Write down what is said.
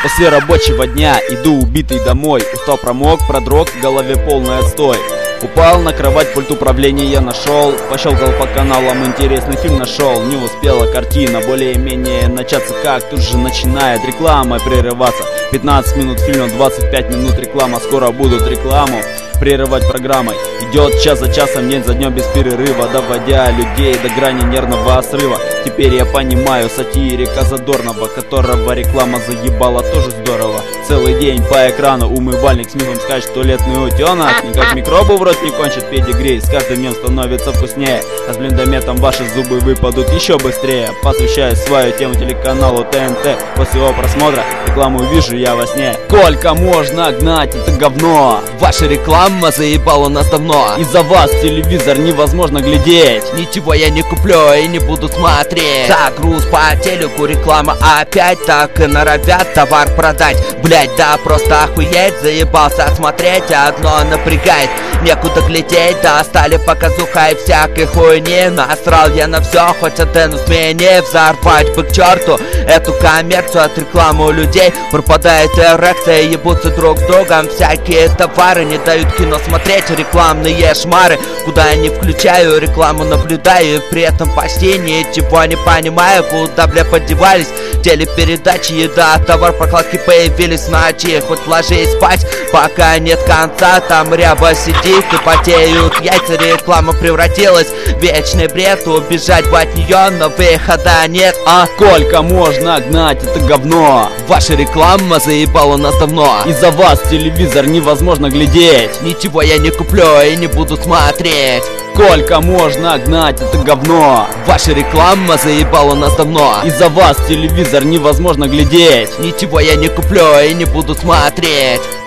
После рабочего дня иду убитый домой. Устал, промок, продрог, в голове полный отстой. Упал на кровать, пульт управления я нашел. Пощелкал по каналам, интересный фильм нашел. Не успела картина более-менее начаться, как тут же начинает реклама прерываться. 15 минут фильма, 25 минут реклама. Скоро будут рекламу прерывать программой. Идет час за часом, день за днем без перерыва, доводя людей до грани нервного срыва. Теперь я понимаю сатирика Задорнова, которого реклама заебала тоже здорово. Целый день по экрану умывальник с мифом скачет туалетный утенок. Никак микробы в рот не кончат педигри. С каждым днем становится вкуснее, а с блиндометом ваши зубы выпадут еще быстрее. Посвящаю свою тему телеканалу ТНТ. После его просмотра рекламу вижу я во сне. Сколько можно гнать это говно? Ваша реклама заебала нас давно. Из-за вас телевизор невозможно глядеть. Ничего я не куплю и не буду смотреть. Загруз по телеку, реклама опять так и норовят товар продать. Блять, да просто охуеть, заебался смотреть, одно напрягает. Некуда глядеть, достали показуха и всякой хуйни. Насрал я на все, хоть антенну смени. Взорвать бы к черту эту коммерцию, от рекламы у людей пропадает эрекция, ебутся друг с другом. Всякие товары не дают кино смотреть, рекламные шмары. Куда я не включаю, рекламу наблюдаю, и при этом почти ничего не понимаю, куда, бля, подевались телепередачи, еда, товар, прокладки появились в ночи. Хоть ложись спать, пока нет конца, там ряба сидит и потеют яйца. Реклама превратилась в вечный бред, убежать бы от нее, но выхода нет. Сколько можно гнать это говно? Ваша реклама заебала нас давно. Из-за вас телевизор невозможно глядеть. Ничего я не куплю и не буду смотреть. Сколько можно гнать это говно? Ваша реклама заебала нас давно. Из-за вас телевизор невозможно глядеть. Ничего я не куплю и не буду смотреть.